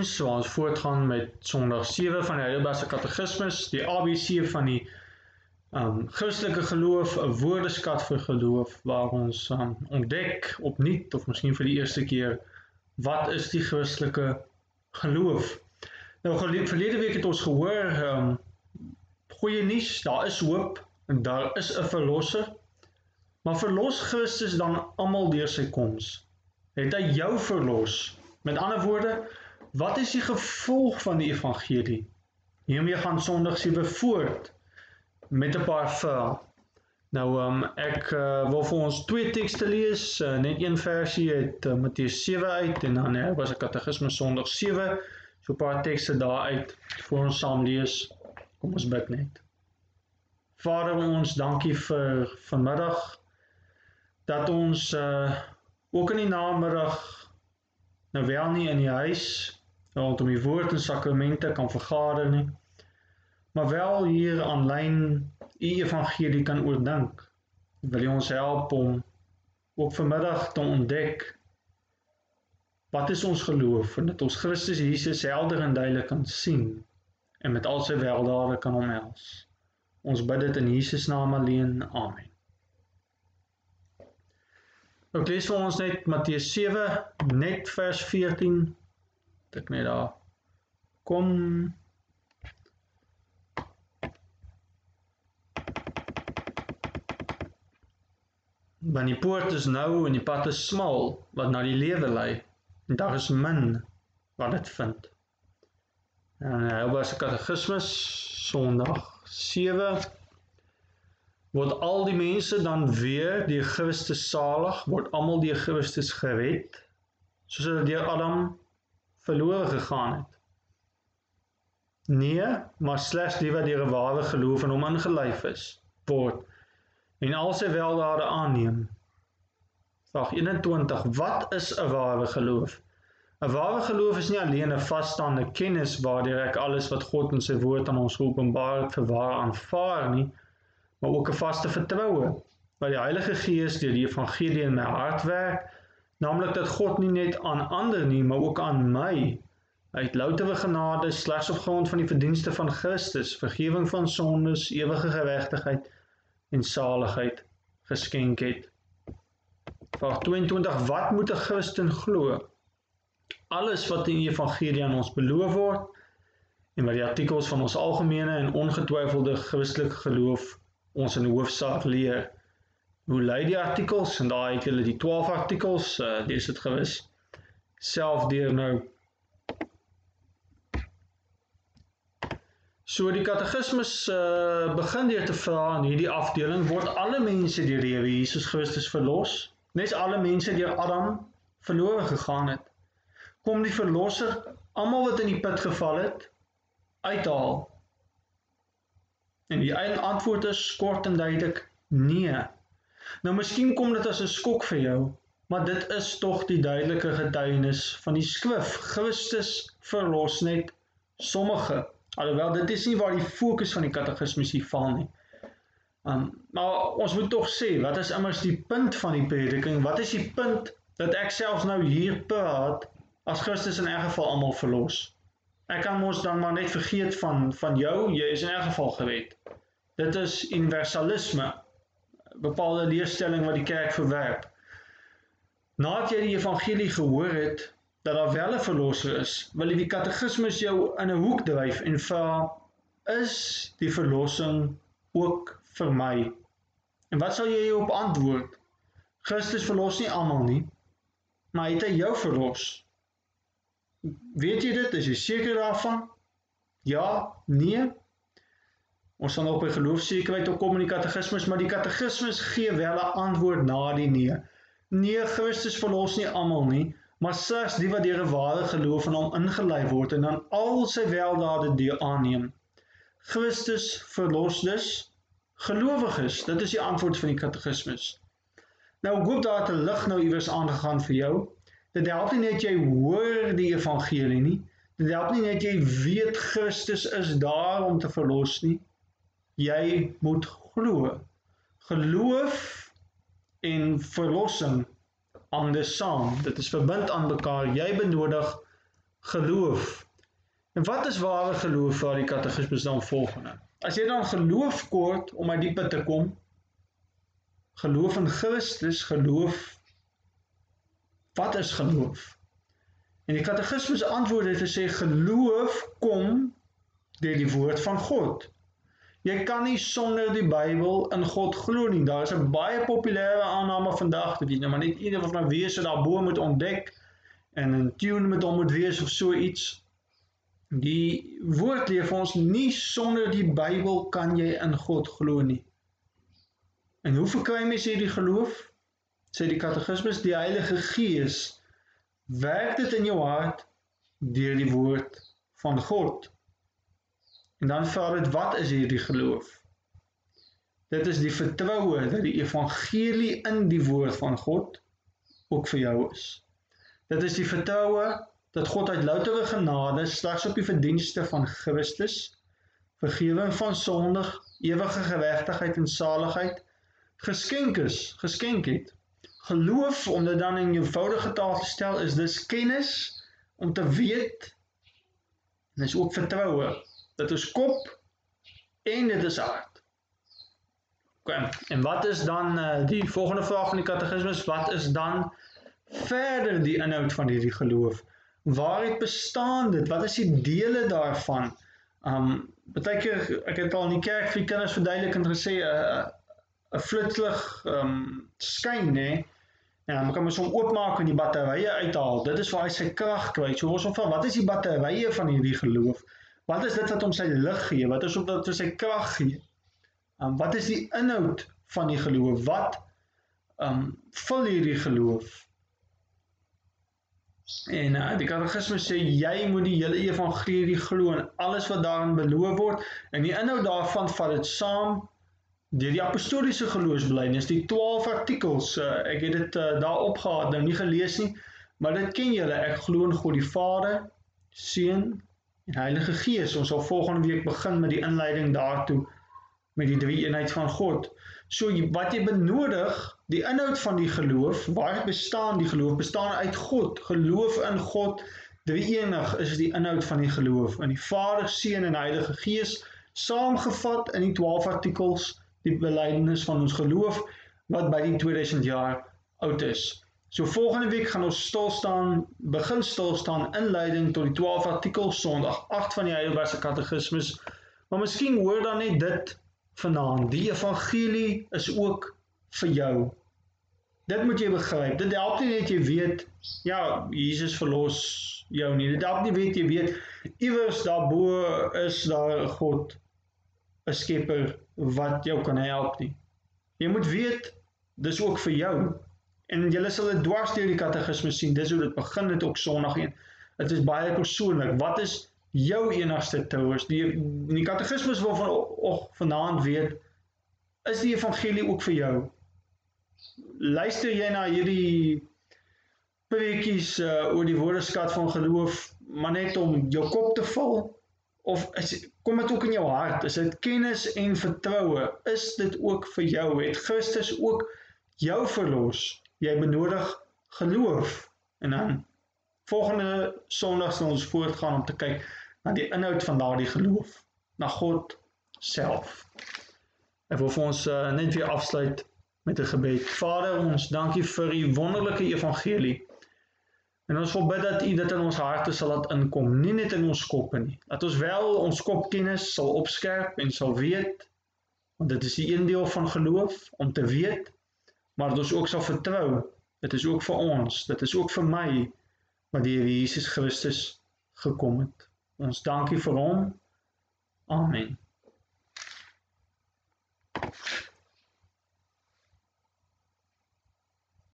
diens waar ons voortgaan met Sondag 7 van die Heidelbergse Katekismes, die ABC van die Christelike geloof, 'n woordeskat vir geloof, waar ons ontdek opnuut, of miskien vir die eerste keer, wat is die Christelike geloof? Nou, verlede week het ons gehoor, goeie nuus, daar is hoop, en daar is 'n verlosser, maar verlos Christus dan almal deur sy koms? Het hy jou verlos? Met ander woorde, wat is die gevolg van die evangelie? Hiermee gaan Sondag 7 voort met 'n paar vrae. Nou, ek wil vir ons 2 tekste lees, net een versie uit Matteus 7 uit, en dan was 'n katekismes Sondag 7, so 'n paar tekste daaruit, voor ons saam lees. Kom ons bid net. Vader, ons dankie vir vanmiddag, dat ons ook in die namiddag, nou wel nie in die huis, rondom die woord en sakramente kan vergader nie, maar wel hier aanlyn u evangelie kan oordink. Wil u ons help om ook vanmiddag te ontdek, wat is ons geloof, en dat ons Christus Jesus helder en duidelik kan sien, en met al sy weldade kan omhels. Ons bid dit in Jesus naam alleen, amen. Ek lees vir ons net Matteus 7, net vers 14, dat ek net daar kom. Want die poort is nou en die pad is smal, wat na die lewe lei, en daar is min wat dit vind. En Heidelbergse Katekismes, Sondag 7, word al die mense dan weer deur Christus salig, word almal deur Christus gered, soos hulle deur Adam verlore gegaan het? Nee, maar slegs die wat deur 'n ware geloof in hom ingelyf is, word, en al sy weldade aanneem. Vraag 21, wat is 'n ware geloof? 'n ware geloof is nie alleen 'n vasstaande kennis waardeur ek alles wat God in sy woord aan ons geopenbaar het vir waar aanvaar nie, maar ook 'n vaste vertroue, waar die Heilige Gees deur die evangelie in my hart werk, naamlik dat God nie net aan ander nie, maar ook aan my, uit loutere genade, slegs op grond van die verdienste van Christus, vergewing van sondes, ewige geregtigheid en saligheid geskenk het. Vraag 22, wat moet 'n Christen glo? Alles wat in die evangelie aan ons beloof word, en wat die artikels van ons algemene en ongetwyfelde Christelike geloof ons in hoofsaak leer. Hoe lei die artikels? En daar het julle die 12 artikels, lees dit gewis self deur nou. So die katekismes begin deur te vra in hierdie afdeling, word alle mense deur die Here Jesus Christus verlos? Net alle mense deur Adam verlore gegaan het? Kom die verlosser almal wat in die put geval het, uithaal? En die antwoord is kort en duidelik, nee. Nou miskien kom dit as 'n skok vir jou, maar dit is tog die duidelike getuienis van die skrif. Christus verlos net sommige. Alhoewel dit is nie waar die fokus van die katekismes hier val nie. Maar ons moet tog sê, wat is immers die punt van die prediking? Wat is die punt dat ek selfs nou hier praat, as Christus in elk geval almal verlos? Ek kan ons dan maar net vergeet van jou, jy is in elk geval gered. Dit is universalisme, bepaalde leerstelling wat die kerk verwerp. Nadat jy die evangelie gehoor het, dat daar wel 'n verlosser is, wil die katekismes jou in 'n hoek dryf en vra, is die verlossing ook vir my? En wat sal jy op antwoord? Christus verlos nie almal nie, maar het hy jou verlos? Weet jy dit? Is jy seker daarvan? Ja? Nee? Ons sal nog by geloofsekerheid ook kom in die katekismes, maar die katekismes gee wel 'n antwoord na die nee. Nee, Christus verlos nie almal nie, maar slegs die wat deur 'n ware geloof in hom ingelei word en dan al sy weldade deur aanneem. Christus verlos dus gelowiges. Dit is die antwoord van die katekismes. Nou, ek hoop daar het 'n lig nou iewers aangegaan vir jou. Dit help nie net jy hoor die evangelie nie. Dit help nie net jy weet Christus is daar om te verlos nie. Jy moet glo. Geloof en verlossing hang dus saam. Dit is verbind aan mekaar. Jy benodig geloof. En wat is ware geloof? Vir die katekismus dan volgende. As jy dan geloof kort, om uit die put te kom, geloof in Christus, geloof, wat is geloof? En die katekismus antwoord het te sê, geloof kom deur die woord van God. Jy kan nie sonder die Bybel in God glo nie. Daar is 'n baie populêre aanname vandag, dat jy nou maar net een of 'n wese daarbo moet ontdek, en in tune met hom moet wees of so iets. Die woord leer vir ons, nie sonder die Bybel kan jy in God glo nie. En hoe verkry mens hierdie geloof? Sê die katekismus, die Heilige Gees werk dit in jou hart deur die woord van God. En dan vra dit, wat is hierdie geloof? Dit is die vertroue dat die evangelie in die woord van God ook vir jou is. Dit is die vertroue dat God uit loutere genade slegs op die verdienste van Christus, vergewing van sonde, ewige geregtigheid en saligheid geskenk het. Geloof, om dit dan in eenvoudige taal te stel, is dus kennis om te weet, en is ook vertroue. Dit is kop en dit is hart. Okay. En wat is dan die volgende vraag van die katekismus? Wat is dan verder die inhoud van hierdie geloof? Waaruit bestaan dit? Wat is die dele daarvan? Partykeer, ek het al in die kerk vir die kinders verduidelik en gesê, 'n flitslig skyn, hè? En dan kan mens hom oopmaak en die batterye uithaal. Dit is waar hy sy krag kry. So ons vra, wat is die batterye van hierdie geloof? Wat is dit wat hom sy lig gee? Wat is wat sy krag gee? Wat is die inhoud van die geloof? Wat vul hierdie geloof? En die katekismus sê, jy moet die hele evangelie glo en alles wat daarin beloof word, en die inhoud daarvan vat dit saam deur die apostoliese geloofsbelijdenis, die 12 artikels, ek het dit daar opgehaal, nou nie gelees nie, maar dit ken julle, ek glo in God die Vader, Seun en Heilige Gees. Ons sal volgende week begin met die inleiding daartoe, met die drie eenheid van God. So wat jy benodig, die inhoud van die geloof, waar bestaan die geloof? Bestaan uit God, geloof in God, drie enig is die inhoud van die geloof, in die Vader, Seun en Heilige Gees, saamgevat in die 12 artikels, die belydenis van ons geloof, wat by die 2000 jaar oud is. So volgende week gaan ons begin stilstaan, inleiding tot die 12 artikels, Sondag 8 van die Heidelbergse Katekismus, maar miskien hoor dan net dit vanaand, die evangelie is ook vir jou. Dit moet jy begryp, dit help nie net jy weet, ja, Jesus verlos jou nie, dit help nie weet jy weet, iewers daarbo is daar God, 'n skepper, wat jou kan help nie. Jy moet weet, dis ook vir jou, en julle sal dit dwars deur die katekismus sien, dis hoe dit begin het ook Sondag 1, het is baie persoonlik, wat is jou enigste trouwens, die katekismus wil vanaand weet, is die evangelie ook vir jou? Luister jy na hierdie preekies oor die woordeskat van geloof, maar net om jou kop te vul, of kom dit ook in jou hart, is dit kennis en vertroue, is dit ook vir jou, het Christus ook jou verlos, jy benodig geloof, en dan volgende Sondag sal ons voortgaan om te kyk na die inhoud van daardie geloof, na God self. Ek wil vir ons net weer afsluit met 'n gebed. Vader, ons dankie vir u wonderlike evangelie, en ons wil bid dat u dit in ons harte sal laat inkom, nie net in ons koppe nie, dat ons wel ons kopkennis sal opskerp en sal weet, want dit is die een deel van geloof, om te weet, maar dat ons ook sal vertrou, dit is ook vir ons, dit is ook vir my, wat die Here Jesus Christus gekom het. Ons dankie vir hom. Amen.